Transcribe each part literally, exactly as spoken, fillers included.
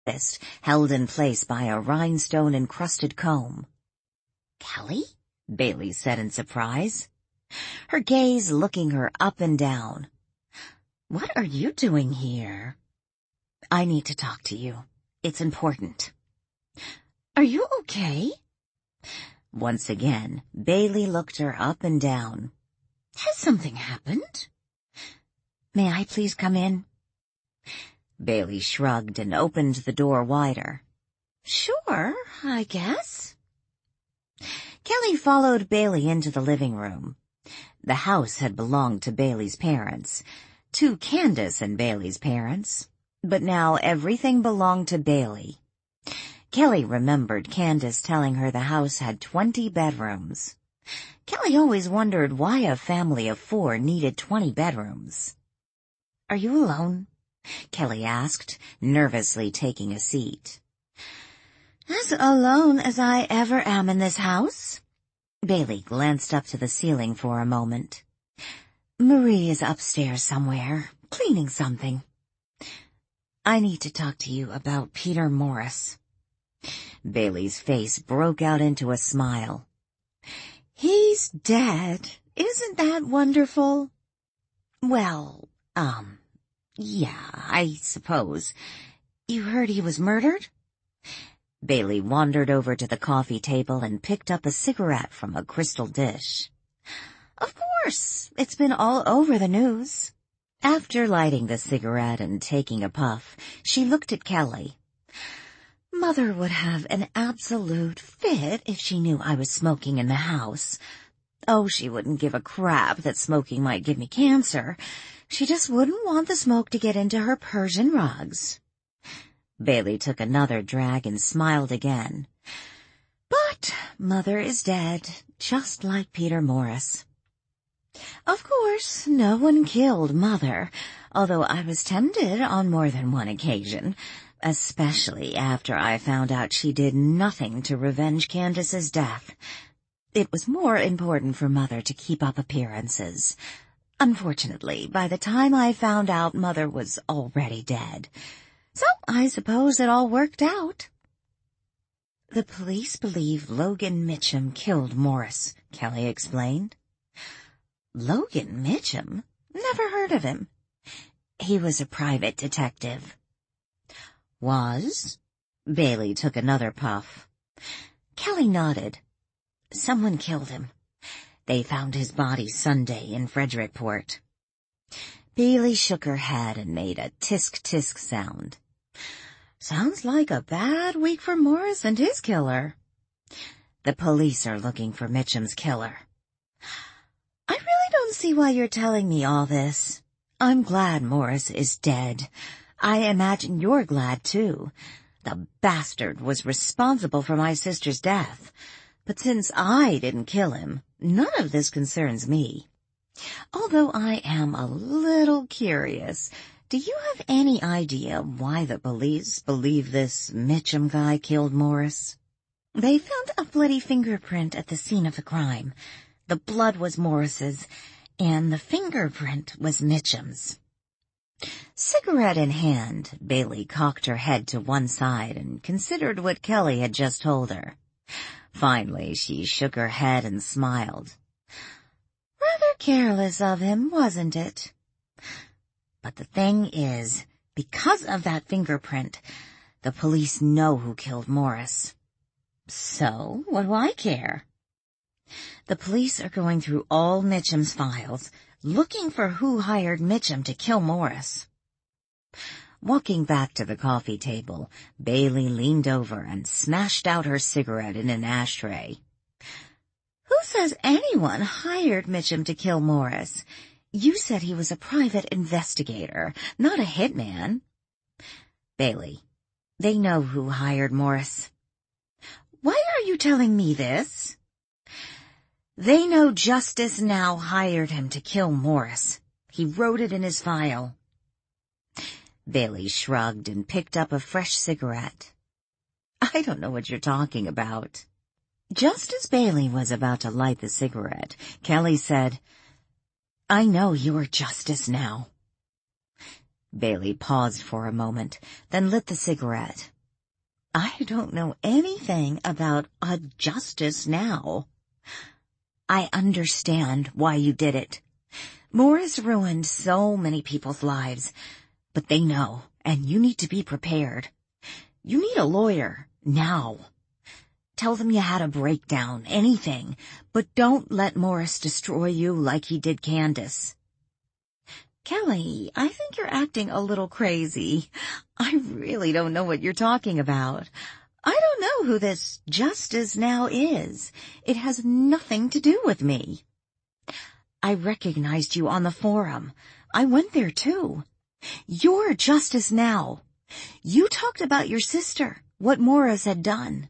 fist held in place by a rhinestone-encrusted comb. "Kelly?" Bailey said in surprise, her gaze looking her up and down. "What are you doing here?" "I need to talk to you. It's important." "Are you okay?" Once again, Bailey looked her up and down. "Has something happened?" "May I please come in?" Bailey shrugged and opened the door wider. "Sure, I guess." Kelly followed Bailey into the living room. The house had belonged to Bailey's parents, to Candace and Bailey's parents, but now everything belonged to Bailey. Kelly remembered Candace telling her the house had twenty bedrooms. Kelly always wondered why a family of four needed twenty bedrooms. "Are you alone?" Kelly asked, nervously taking a seat. "As alone as I ever am in this house." Bailey glanced up to the ceiling for a moment. "Marie is upstairs somewhere, cleaning something. I need to talk to you about Peter Morris." Bailey's face broke out into a smile. "He's dead. Isn't that wonderful?" "Well, um, yeah, I suppose. You heard he was murdered?" Bailey wandered over to the coffee table and picked up a cigarette from a crystal dish. "Of course, it's been all over the news." After lighting the cigarette and taking a puff, she looked at Kelly. "Mother would have an absolute fit if she knew I was smoking in the house. Oh, she wouldn't give a crap that smoking might give me cancer. She just wouldn't want the smoke to get into her Persian rugs." Bailey took another drag and smiled again. "But Mother is dead, just like Peter Morris. Of course, no one killed Mother, although I was tempted on more than one occasion, especially after I found out she did nothing to revenge Candace's death. It was more important for Mother to keep up appearances. Unfortunately, by the time I found out, Mother was already dead. So I suppose it all worked out." "The police believe Logan Mitchum killed Morris," Kelly explained. "Logan Mitchum? Never heard of him." "He was a private detective." "Was?" Bailey took another puff. Kelly nodded. "Someone killed him. They found his body Sunday in Frederickport." Bailey shook her head and made a tisk-tisk sound. "Sounds like a bad week for Morris and his killer." "The police are looking for Mitchum's killer." "I really don't see why you're telling me all this. I'm glad Morris is dead. I imagine you're glad, too. The bastard was responsible for my sister's death. But since I didn't kill him, none of this concerns me. Although I am a little curious, do you have any idea why the police believe this Mitchum guy killed Morris?" "They found a bloody fingerprint at the scene of the crime. The blood was Morris's, and the fingerprint was Mitchum's." Cigarette in hand, Bailey cocked her head to one side and considered what Kelly had just told her. Finally, she shook her head and smiled. "Rather careless of him, wasn't it? But the thing is, because of that fingerprint, the police know who killed Morris. So, what do I care? The police are going through all Mitchum's files, looking for who hired Mitchum to kill Morris." Walking back to the coffee table, Bailey leaned over and smashed out her cigarette in an ashtray. "Who says anyone hired Mitchum to kill Morris? You said he was a private investigator, not a hitman." "Bailey, they know who hired Morris." "Why are you telling me this?" "They know Justice Now hired him to kill Morris. He wrote it in his file." Bailey shrugged and picked up a fresh cigarette. "I don't know what you're talking about." Just as Bailey was about to light the cigarette, Kelly said, "I know you're Justice Now." Bailey paused for a moment, then lit the cigarette. I don't know anything about a justice now. I understand why you did it. Morris ruined so many people's lives, but they know, and you need to be prepared. You need a lawyer, now. Tell them you had a breakdown, anything, but don't let Morris destroy you like he did Candace. Kelly, I think you're acting a little crazy. I really don't know what you're talking about. I don't know who this Justice Now is. It has nothing to do with me. I recognized you on the forum. I went there too. You're Justice Now. You talked about your sister, what Morris had done.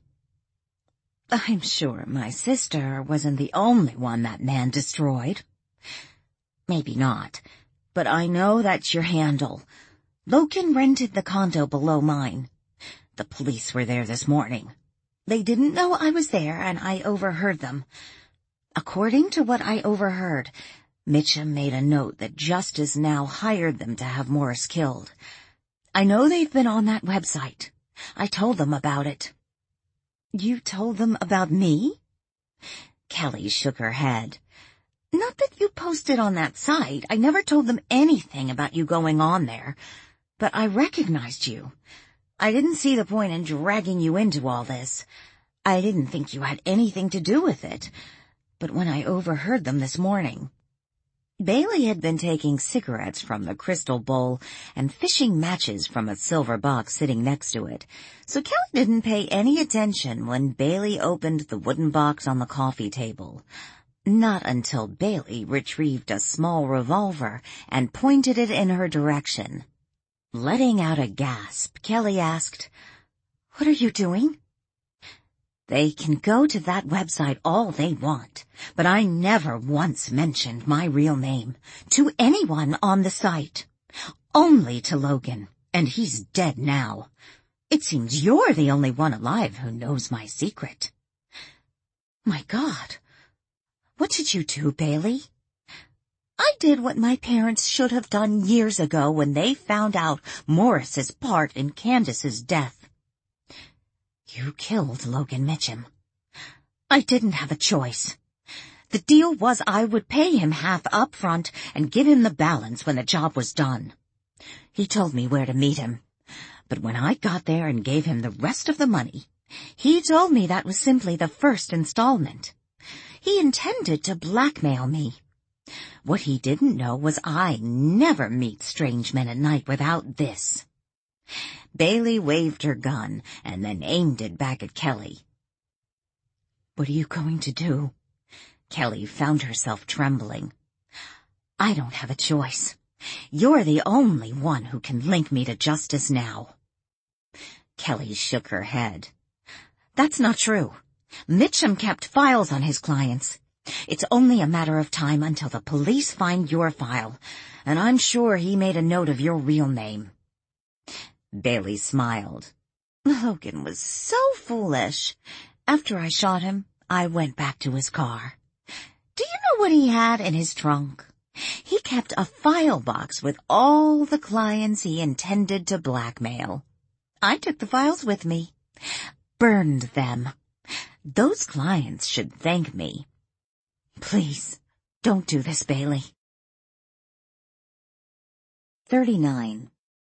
I'm sure my sister wasn't the only one that man destroyed. Maybe not, but I know that's your handle. Logan rented the condo below mine. The police were there this morning. They didn't know I was there, and I overheard them. According to what I overheard, Mitchum made a note that Justice Now hired them to have Morris killed. I know they've been on that website. I told them about it. You told them about me? Kelly shook her head. Not that you posted on that site. I never told them anything about you going on there. But I recognized you. I didn't see the point in dragging you into all this. I didn't think you had anything to do with it. But when I overheard them this morning... Bailey had been taking cigarettes from the crystal bowl and fishing matches from a silver box sitting next to it, so Kelly didn't pay any attention when Bailey opened the wooden box on the coffee table. Not until Bailey retrieved a small revolver and pointed it in her direction. Letting out a gasp, Kelly asked, "What are you doing?" They can go to that website all they want, but I never once mentioned my real name to anyone on the site. Only to Logan, and he's dead now. It seems you're the only one alive who knows my secret. My God, what did you do, Bailey? I did what my parents should have done years ago when they found out Morris's part in Candace's death. You killed Logan Mitchum. I didn't have a choice. The deal was I would pay him half up front and give him the balance when the job was done. He told me where to meet him, but when I got there and gave him the rest of the money, he told me that was simply the first installment. He intended to blackmail me. What he didn't know was I never meet strange men at night without this. Bailey waved her gun and then aimed it back at Kelly. What are you going to do? Kelly found herself trembling. I don't have a choice. You're the only one who can link me to Justice Now. Kelly shook her head. That's not true. Mitchum kept files on his clients. It's only a matter of time until the police find your file, and I'm sure he made a note of your real name. Bailey smiled. Logan was so foolish. After I shot him, I went back to his car. Do you know what he had in his trunk? He kept a file box with all the clients he intended to blackmail. I took the files with me. Burned them. Those clients should thank me. Please, don't do this, Bailey. thirty-nine.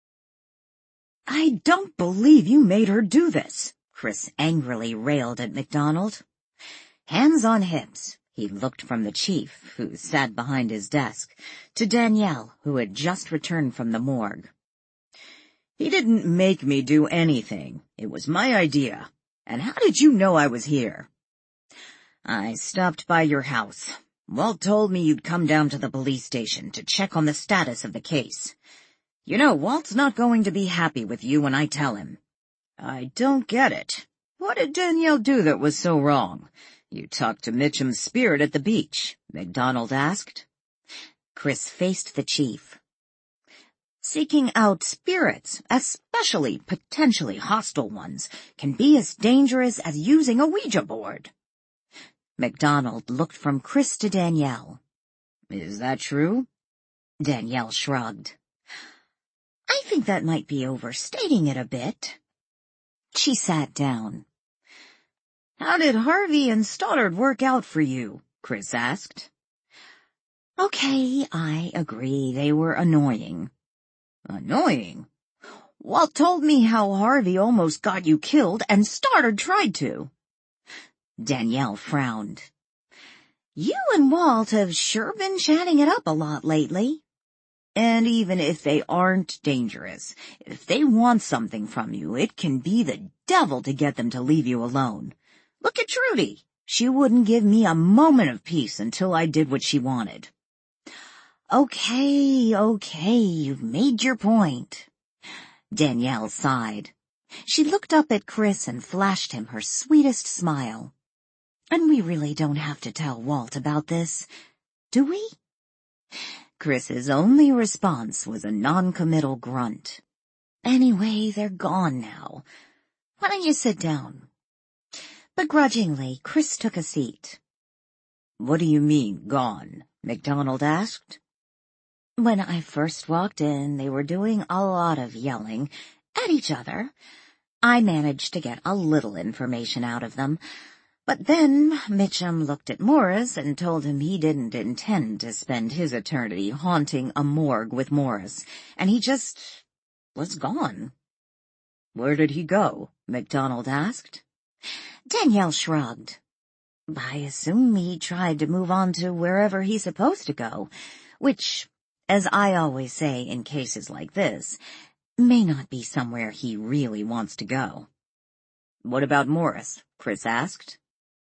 I don't believe you made her do this, Chris angrily railed at MacDonald. Hands on hips, he looked from the chief, who sat behind his desk, to Danielle, who had just returned from the morgue. He didn't make me do anything. It was my idea. And how did you know I was here? I stopped by your house. Walt told me you'd come down to the police station to check on the status of the case. You know, Walt's not going to be happy with you when I tell him. I don't get it. What did Danielle do that was so wrong? You talked to Mitchum's spirit at the beach, MacDonald asked. Chris faced the chief. Seeking out spirits, especially potentially hostile ones, can be as dangerous as using a Ouija board. MacDonald looked from Chris to Danielle. Is that true? Danielle shrugged. I think that might be overstating it a bit. She sat down. How did Harvey and Stoddard work out for you? Chris asked. Okay, I agree, they were annoying. Annoying? Walt told me how Harvey almost got you killed and Stoddard tried to. Danielle frowned. You and Walt have sure been chatting it up a lot lately. And even if they aren't dangerous, if they want something from you, it can be the devil to get them to leave you alone. Look at Trudy. She wouldn't give me a moment of peace until I did what she wanted. Okay, okay, you've made your point. Danielle sighed. She looked up at Chris and flashed him her sweetest smile. And we really don't have to tell Walt about this, do we? Chris's only response was a non-committal grunt. Anyway, they're gone now. Why don't you sit down? Begrudgingly, Chris took a seat. What do you mean, gone? MacDonald asked. When I first walked in, they were doing a lot of yelling at each other. I managed to get a little information out of them. But then Mitchum looked at Morris and told him he didn't intend to spend his eternity haunting a morgue with Morris, and he just was gone. Where did he go? MacDonald asked. Danielle shrugged. I assume he tried to move on to wherever he's supposed to go, which, as I always say in cases like this, may not be somewhere he really wants to go. What about Morris? Chris asked.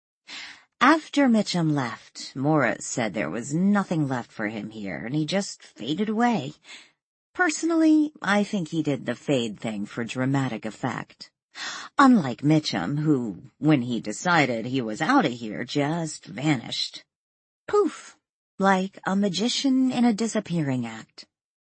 After Mitchum left, Morris said there was nothing left for him here, and he just faded away. Personally, I think he did the fade thing for dramatic effect. Unlike Mitchum, who, when he decided he was out of here, just vanished. Poof, like a magician in a disappearing act.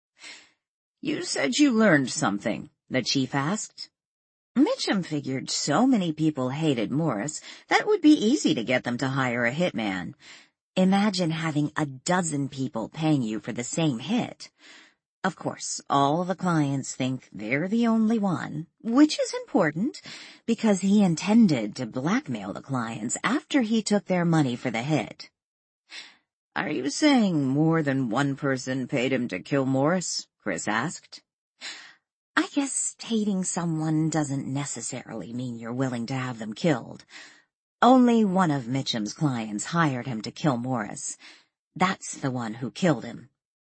You said you learned something, the chief asked. Mitchum figured so many people hated Morris that it would be easy to get them to hire a hitman. Imagine having a dozen people paying you for the same hit. Of course, all the clients think they're the only one, which is important, because he intended to blackmail the clients after he took their money for the hit. Are you saying more than one person paid him to kill Morris? Chris asked. I guess hating someone doesn't necessarily mean you're willing to have them killed. Only one of Mitchum's clients hired him to kill Morris. That's the one who killed him.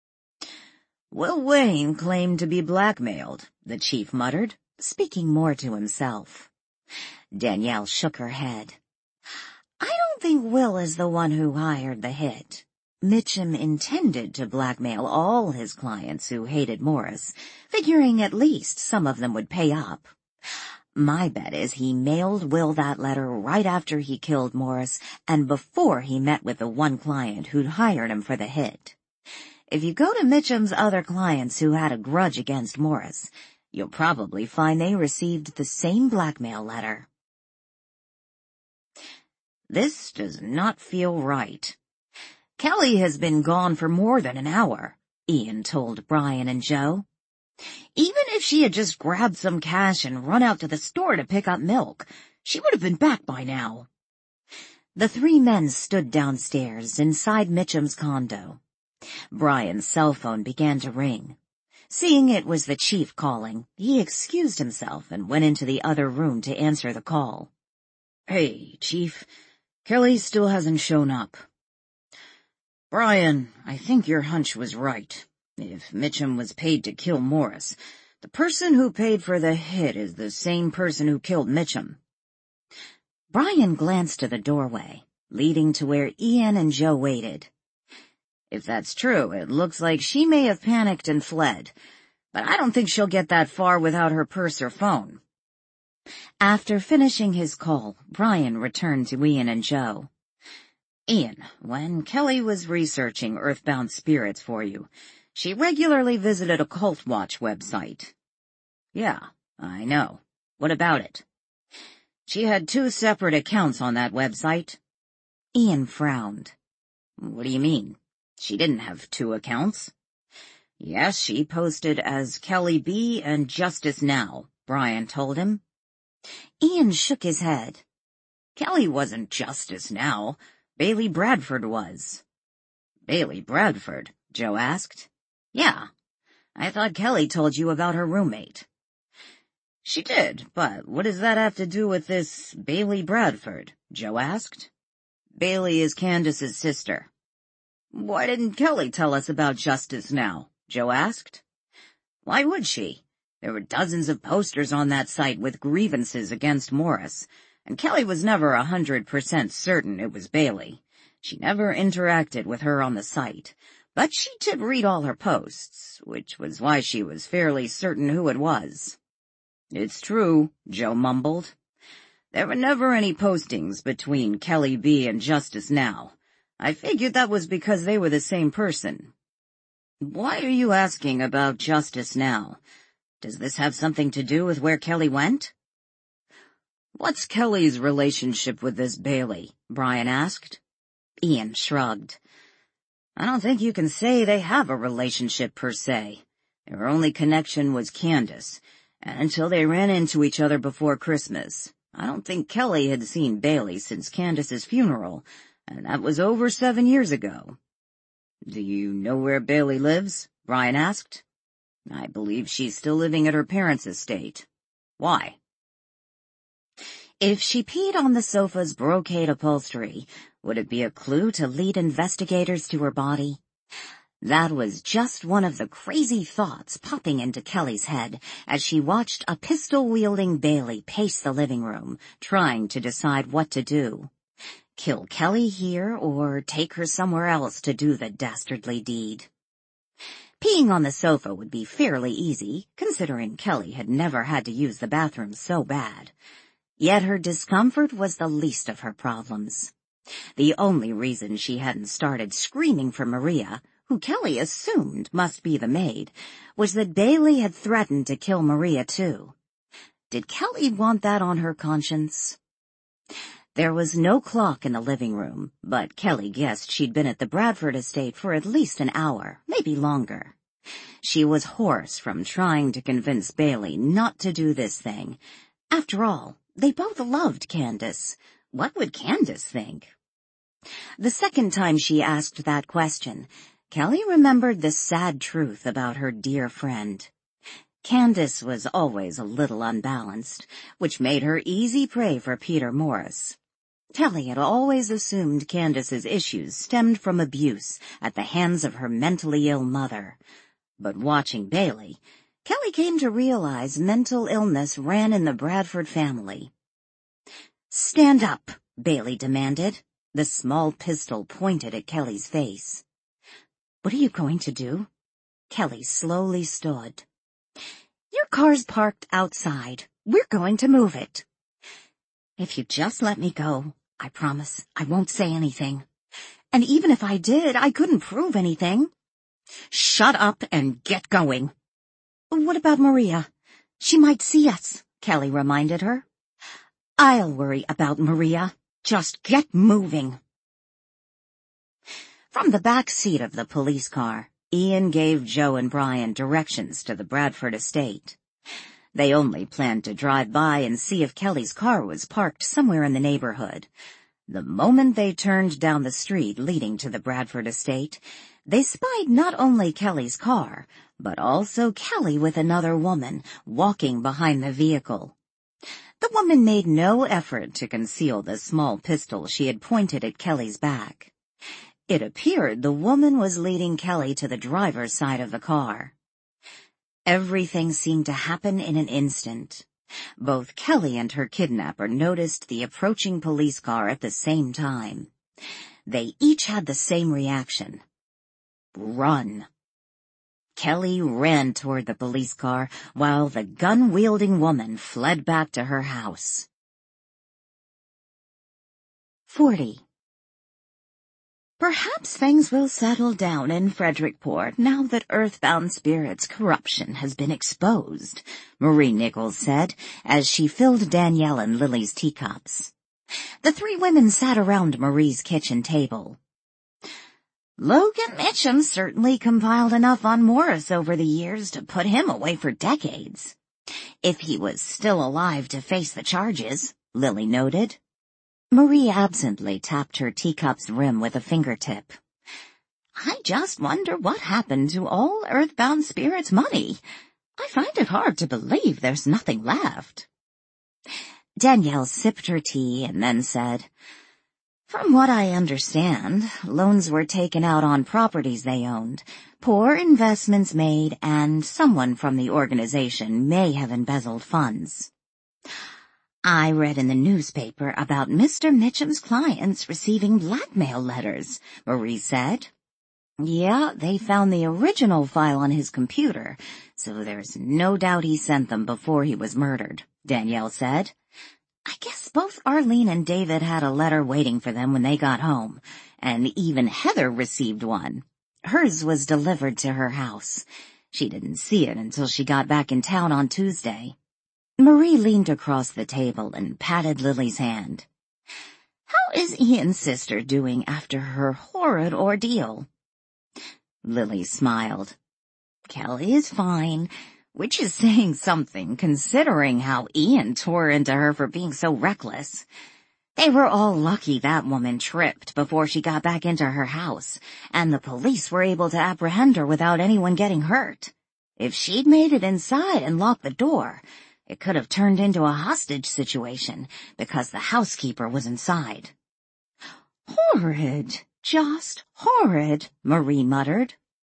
Will Wayne claimed to be blackmailed, the chief muttered, speaking more to himself. Danielle shook her head. I don't think Will is the one who hired the hit. Mitchum intended to blackmail all his clients who hated Morris, figuring at least some of them would pay up. My bet is he mailed Will that letter right after he killed Morris and before he met with the one client who'd hired him for the hit. If you go to Mitchum's other clients who had a grudge against Morris, you'll probably find they received the same blackmail letter. This does not feel right. Kelly has been gone for more than an hour, Ian told Brian and Joe. Even if she had just grabbed some cash and run out to the store to pick up milk, she would have been back by now. The three men stood downstairs inside Mitchum's condo. Brian's cell phone began to ring. Seeing it was the chief calling, he excused himself and went into the other room to answer the call. Hey, Chief. Kelly still hasn't shown up. Brian, I think your hunch was right. If Mitchum was paid to kill Morris, the person who paid for the hit is the same person who killed Mitchum. Brian glanced to the doorway, leading to where Ian and Joe waited. If that's true, it looks like she may have panicked and fled, but I don't think she'll get that far without her purse or phone. After finishing his call, Brian returned to Ian and Joe. Ian, when Kelly was researching Earthbound Spirits for you, she regularly visited a Cult Watch website. Yeah, I know. What about it? She had two separate accounts on that website. Ian frowned. What do you mean? She didn't have two accounts. Yes, she posted as Kelly B and Justice Now, Brian told him. Ian shook his head. Kelly wasn't Justice Now. Bailey Bradford was. Bailey Bradford? Joe asked. Yeah. I thought Kelly told you about her roommate. She did, but what does that have to do with this Bailey Bradford? Joe asked. Bailey is Candace's sister. Why didn't Kelly tell us about Justice Now? Joe asked. Why would she? There were dozens of posters on that site with grievances against Morris, and Kelly was never a hundred percent certain it was Bailey. She never interacted with her on the site, but she did read all her posts, which was why she was fairly certain who it was. It's true, Joe mumbled. There were never any postings between Kelly B and Justice Now. I figured that was because they were the same person. Why are you asking about Justice Now? Does this have something to do with where Kelly went? What's Kelly's relationship with this Bailey? Brian asked. Ian shrugged. I don't think you can say they have a relationship per se. Their only connection was Candace, and until they ran into each other before Christmas. I don't think Kelly had seen Bailey since Candace's funeral, and that was over seven years ago. Do you know where Bailey lives? Brian asked. I believe she's still living at her parents' estate. Why? If she peed on the sofa's brocade upholstery, would it be a clue to lead investigators to her body? That was just one of the crazy thoughts popping into Kelly's head as she watched a pistol-wielding Bailey pace the living room, trying to decide what to do. Kill Kelly here or take her somewhere else to do the dastardly deed. Peeing on the sofa would be fairly easy, considering Kelly had never had to use the bathroom so bad. Yet her discomfort was the least of her problems. The only reason she hadn't started screaming for Maria, who Kelly assumed must be the maid, was that Bailey had threatened to kill Maria too. Did Kelly want that on her conscience? There was no clock in the living room, but Kelly guessed she'd been at the Bradford estate for at least an hour, maybe longer. She was hoarse from trying to convince Bailey not to do this thing. After all, they both loved Candace. What would Candace think? The second time she asked that question, Kelly remembered the sad truth about her dear friend. Candace was always a little unbalanced, which made her easy prey for Peter Morris. Kelly had always assumed Candace's issues stemmed from abuse at the hands of her mentally ill mother. But watching Bailey, Kelly came to realize mental illness ran in the Bradford family. "Stand up," Bailey demanded, the small pistol pointed at Kelly's face. "What are you going to do?" Kelly slowly stood. "Your car's parked outside. We're going to move it. If you just let me go, I promise I won't say anything. And even if I did, I couldn't prove anything." "Shut up and get going." "What about Maria? She might see us," Kelly reminded her. "I'll worry about Maria. Just get moving." From the back seat of the police car, Ian gave Joe and Brian directions to the Bradford estate. They only planned to drive by and see if Kelly's car was parked somewhere in the neighborhood. The moment they turned down the street leading to the Bradford estate, they spied not only Kelly's car, but also Kelly with another woman walking behind the vehicle. The woman made no effort to conceal the small pistol she had pointed at Kelly's back. It appeared the woman was leading Kelly to the driver's side of the car. Everything seemed to happen in an instant. Both Kelly and her kidnapper noticed the approaching police car at the same time. They each had the same reaction. Run. Kelly ran toward the police car while the gun-wielding woman fled back to her house. forty. Perhaps things will settle down in Frederickport now that Earthbound Spirit's corruption has been exposed, Marie Nichols said as she filled Danielle and Lily's teacups. The three women sat around Marie's kitchen table. Logan Mitchum certainly compiled enough on Morris over the years to put him away for decades. If he was still alive to face the charges, Lily noted. Marie absently tapped her teacup's rim with a fingertip. I just wonder what happened to all Earthbound Spirit's money. I find it hard to believe there's nothing left. Danielle sipped her tea and then said, From what I understand, loans were taken out on properties they owned, poor investments made, and someone from the organization may have embezzled funds. I read in the newspaper about Mister Mitchum's clients receiving blackmail letters, Marie said. Yeah, they found the original file on his computer, so there's no doubt he sent them before he was murdered, Danielle said. I guess both Arlene and David had a letter waiting for them when they got home, and even Heather received one. Hers was delivered to her house. She didn't see it until she got back in town on Tuesday. Marie leaned across the table and patted Lily's hand. How is Ian's sister doing after her horrid ordeal? Lily smiled. Kelly is fine, which is saying something considering how Ian tore into her for being so reckless. They were all lucky that woman tripped before she got back into her house, and the police were able to apprehend her without anyone getting hurt. If she'd made it inside and locked the door, it could have turned into a hostage situation because the housekeeper was inside. Horrid, just horrid, Marie muttered.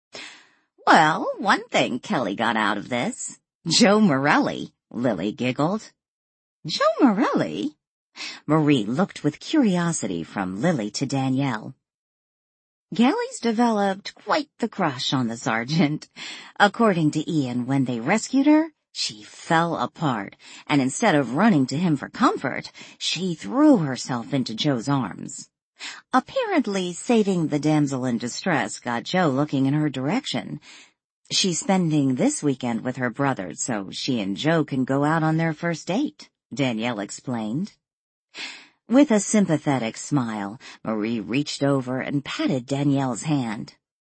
Well, one thing Kelly got out of this. Joe Morelli, Lily giggled. Joe Morelli? Marie looked with curiosity from Lily to Danielle. Kelly's developed quite the crush on the sergeant. According to Ian, when they rescued her, she fell apart, and instead of running to him for comfort, she threw herself into Joe's arms. Apparently, saving the damsel in distress got Joe looking in her direction. She's spending this weekend with her brother, so she and Joe can go out on their first date, Danielle explained. With a sympathetic smile, Marie reached over and patted Danielle's hand.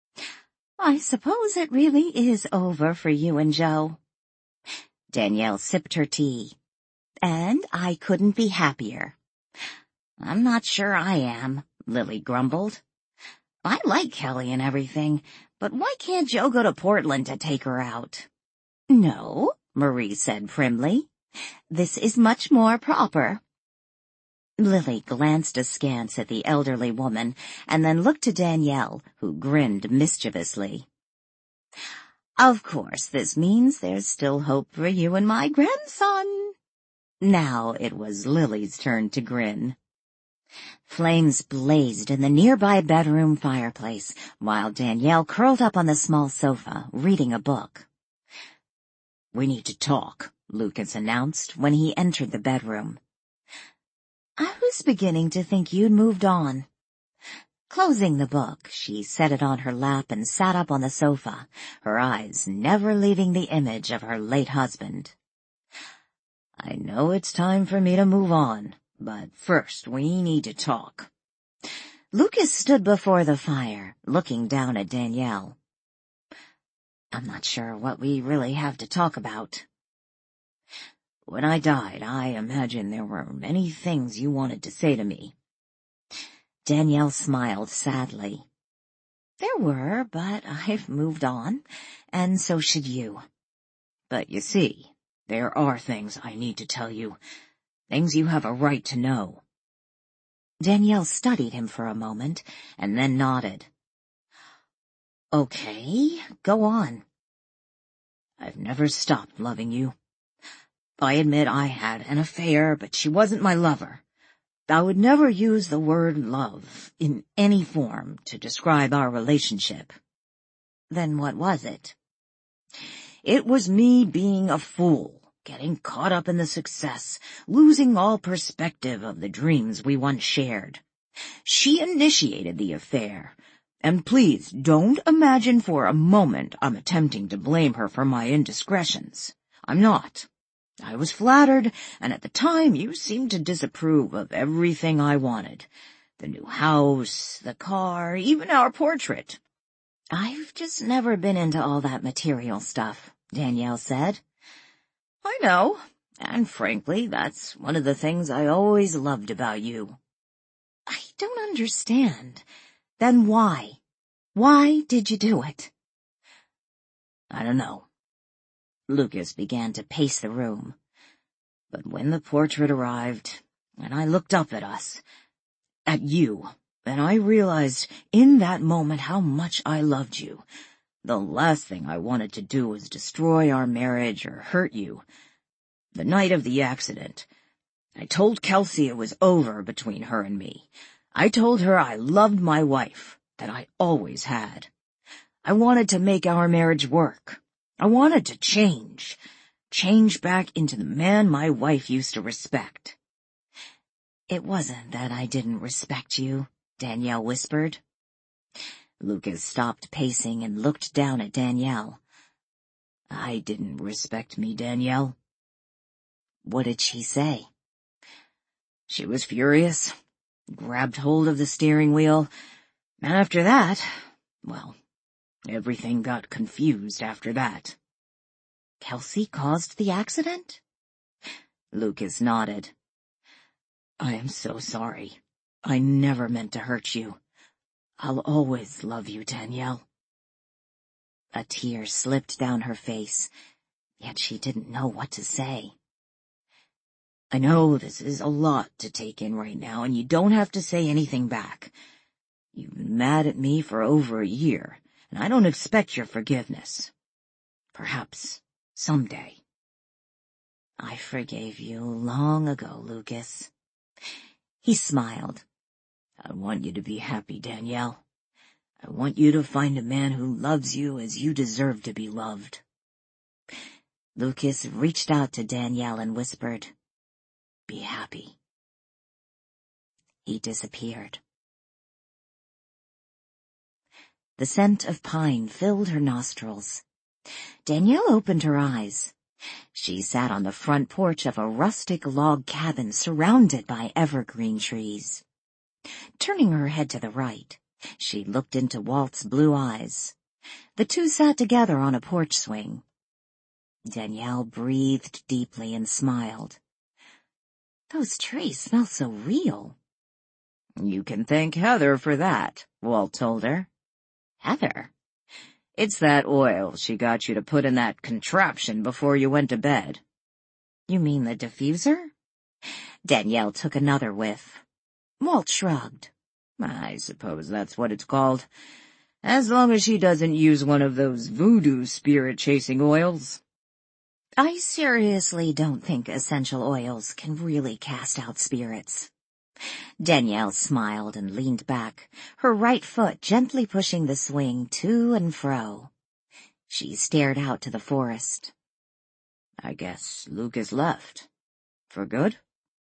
I suppose it really is over for you and Joe. Danielle sipped her tea. And I couldn't be happier. I'm not sure I am, Lily grumbled. I like Kelly and everything, but why can't Joe go to Portland to take her out? No, Marie said primly. This is much more proper. Lily glanced askance at the elderly woman and then looked to Danielle, who grinned mischievously. Of course, this means there's still hope for you and my grandson. Now it was Lily's turn to grin. Flames blazed in the nearby bedroom fireplace, while Danielle curled up on the small sofa, reading a book. We need to talk, Lucas announced when he entered the bedroom. I was beginning to think you'd moved on. Closing the book, she set it on her lap and sat up on the sofa, her eyes never leaving the image of her late husband. I know it's time for me to move on, but first we need to talk. Lucas stood before the fire, looking down at Danielle. I'm not sure what we really have to talk about. When I died, I imagine there were many things you wanted to say to me. Danielle smiled sadly. There were, but I've moved on, and so should you. But you see, there are things I need to tell you, things you have a right to know. Danielle studied him for a moment, and then nodded. Okay, go on. I've never stopped loving you. I admit I had an affair, but she wasn't my lover. I would never use the word love in any form to describe our relationship. Then what was it? It was me being a fool, getting caught up in the success, losing all perspective of the dreams we once shared. She initiated the affair, and please don't imagine for a moment I'm attempting to blame her for my indiscretions. I'm not. I was flattered, and at the time you seemed to disapprove of everything I wanted. The new house, the car, even our portrait. I've just never been into all that material stuff, Danielle said. I know, and frankly, that's one of the things I always loved about you. I don't understand. Then why? Why did you do it? I don't know. Lucas began to pace the room. But when the portrait arrived, and I looked up at us, at you, and I realized in that moment how much I loved you, the last thing I wanted to do was destroy our marriage or hurt you. The night of the accident, I told Kelsey it was over between her and me. I told her I loved my wife, that I always had. I wanted to make our marriage work. I wanted to change. Change back into the man my wife used to respect. It wasn't that I didn't respect you, Danielle whispered. Lucas stopped pacing and looked down at Danielle. I didn't respect me, Danielle. What did she say? She was furious, grabbed hold of the steering wheel, and after that, well, everything got confused after that. Kelsey caused the accident? Lucas nodded. I am so sorry. I never meant to hurt you. I'll always love you, Danielle. A tear slipped down her face, yet she didn't know what to say. I know this is a lot to take in right now, and you don't have to say anything back. You've been mad at me for over a year, and I don't expect your forgiveness. Perhaps someday. I forgave you long ago, Lucas. He smiled. I want you to be happy, Danielle. I want you to find a man who loves you as you deserve to be loved. Lucas reached out to Danielle and whispered, Be happy. He disappeared. The scent of pine filled her nostrils. Danielle opened her eyes. She sat on the front porch of a rustic log cabin surrounded by evergreen trees. Turning her head to the right, she looked into Walt's blue eyes. The two sat together on a porch swing. Danielle breathed deeply and smiled. Those trees smell so real. You can thank Heather for that, Walt told her. Heather? It's that oil she got you to put in that contraption before you went to bed. You mean the diffuser? Danielle took another whiff. Walt shrugged. I suppose that's what it's called. As long as she doesn't use one of those voodoo spirit-chasing oils. I seriously don't think essential oils can really cast out spirits. Danielle smiled and leaned back, her right foot gently pushing the swing to and fro. She stared out to the forest. I guess Lucas left. For good?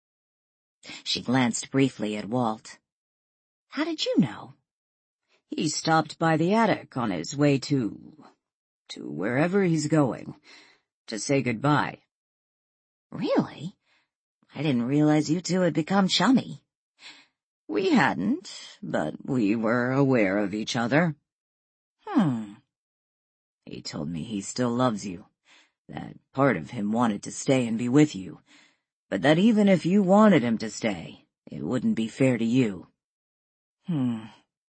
She glanced briefly at Walt. How did you know? He stopped by the attic on his way to... to wherever he's going, to say goodbye. Really? I didn't realize you two had become chummy. We hadn't, but we were aware of each other. Hmm. He told me he still loves you, that part of him wanted to stay and be with you, but that even if you wanted him to stay, it wouldn't be fair to you. Hmm.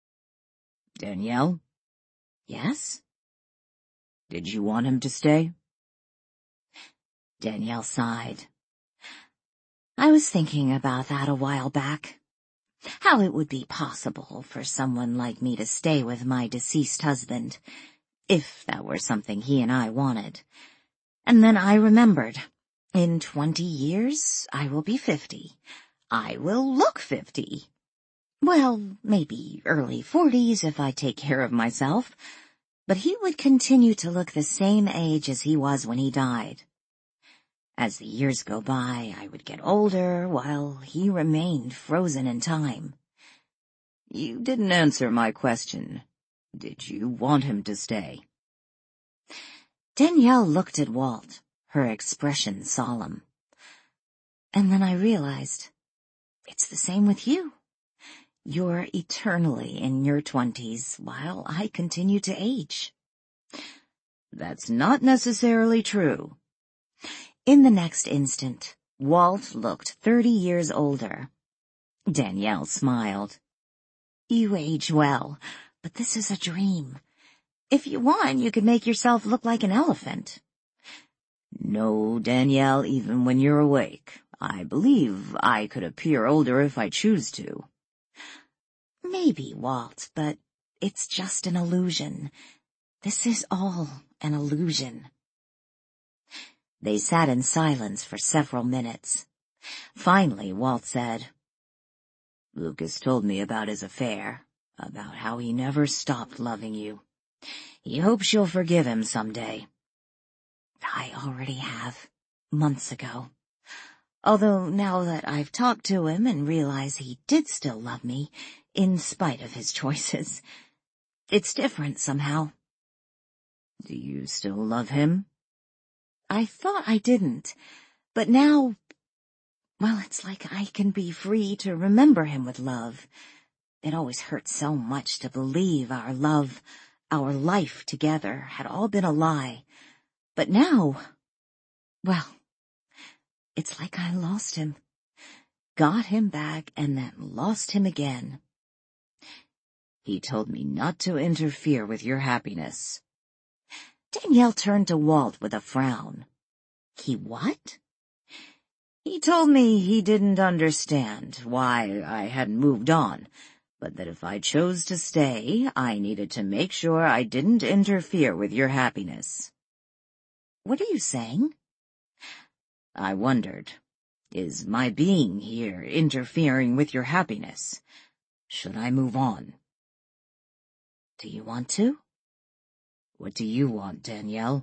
Danielle? Yes? Did you want him to stay? Danielle sighed. I was thinking about that a while back. How it would be possible for someone like me to stay with my deceased husband, if that were something he and I wanted. And then I remembered, in twenty years, I will be fifty. I will look fifty. Well, maybe early forties if I take care of myself, but he would continue to look the same age as he was when he died. As the years go by, I would get older while he remained frozen in time. You didn't answer my question. Did you want him to stay? Danielle looked at Walt, her expression solemn. And then I realized, it's the same with you. You're eternally in your twenties while I continue to age. That's not necessarily true. In the next instant, Walt looked thirty years older. Danielle smiled. You age well, but this is a dream. If you want, you could make yourself look like an elephant. No, Danielle, even when you're awake. I believe I could appear older if I choose to. Maybe, Walt, but it's just an illusion. This is all an illusion. They sat in silence for several minutes. Finally, Walt said, Lucas told me about his affair, about how he never stopped loving you. He hopes you'll forgive him someday. I already have, months ago. Although now that I've talked to him and realize he did still love me, in spite of his choices, it's different somehow. Do you still love him? I thought I didn't, but now, well, it's like I can be free to remember him with love. It always hurt so much to believe our love, our life together had all been a lie. But now, well, it's like I lost him, got him back, and then lost him again. He told me not to interfere with your happiness. Danielle turned to Walt with a frown. He what? He told me he didn't understand why I hadn't moved on, but that if I chose to stay, I needed to make sure I didn't interfere with your happiness. What are you saying? I wondered, is my being here interfering with your happiness? Should I move on? Do you want to? What do you want, Danielle?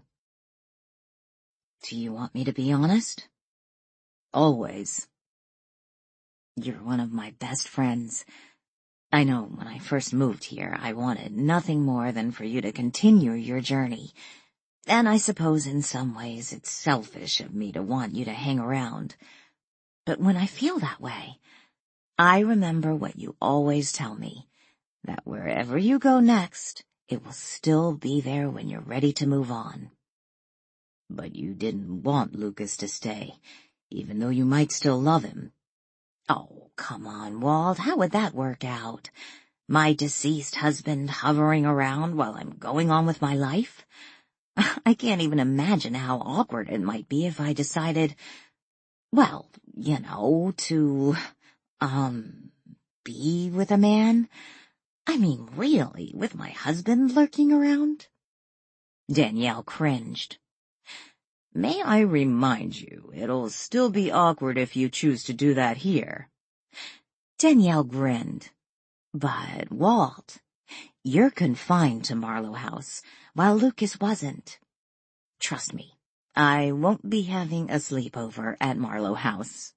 Do you want me to be honest? Always. You're one of my best friends. I know when I first moved here, I wanted nothing more than for you to continue your journey. And I suppose in some ways it's selfish of me to want you to hang around. But when I feel that way, I remember what you always tell me, that wherever you go next, it will still be there when you're ready to move on. But you didn't want Lucas to stay, even though you might still love him. Oh, come on, Walt, how would that work out? My deceased husband hovering around while I'm going on with my life? I can't even imagine how awkward it might be if I decided, well, you know, to, um, be with a man. I mean, really, with my husband lurking around? Danielle cringed. May I remind you, it'll still be awkward if you choose to do that here. Danielle grinned. But, Walt, you're confined to Marlowe House, while Lucas wasn't. Trust me, I won't be having a sleepover at Marlowe House.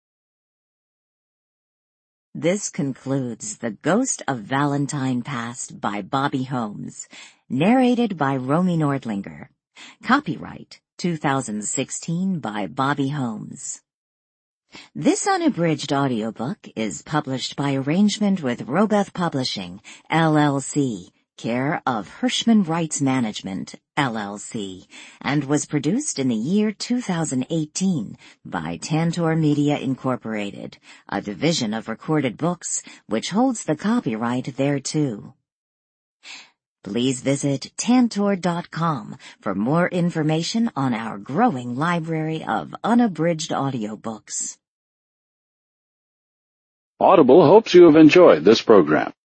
This concludes The Ghost of Valentine Past by Bobby Holmes, narrated by Romy Nordlinger. Copyright two thousand sixteen by Bobby Holmes. This unabridged audiobook is published by arrangement with Robeth Publishing, L L C, care of Hirschman Rights Management, L L C, and was produced in the year two thousand eighteen by Tantor Media Incorporated, a division of Recorded Books which holds the copyright thereto. Please visit tantor dot com for more information on our growing library of unabridged audiobooks. Audible hopes you have enjoyed this program.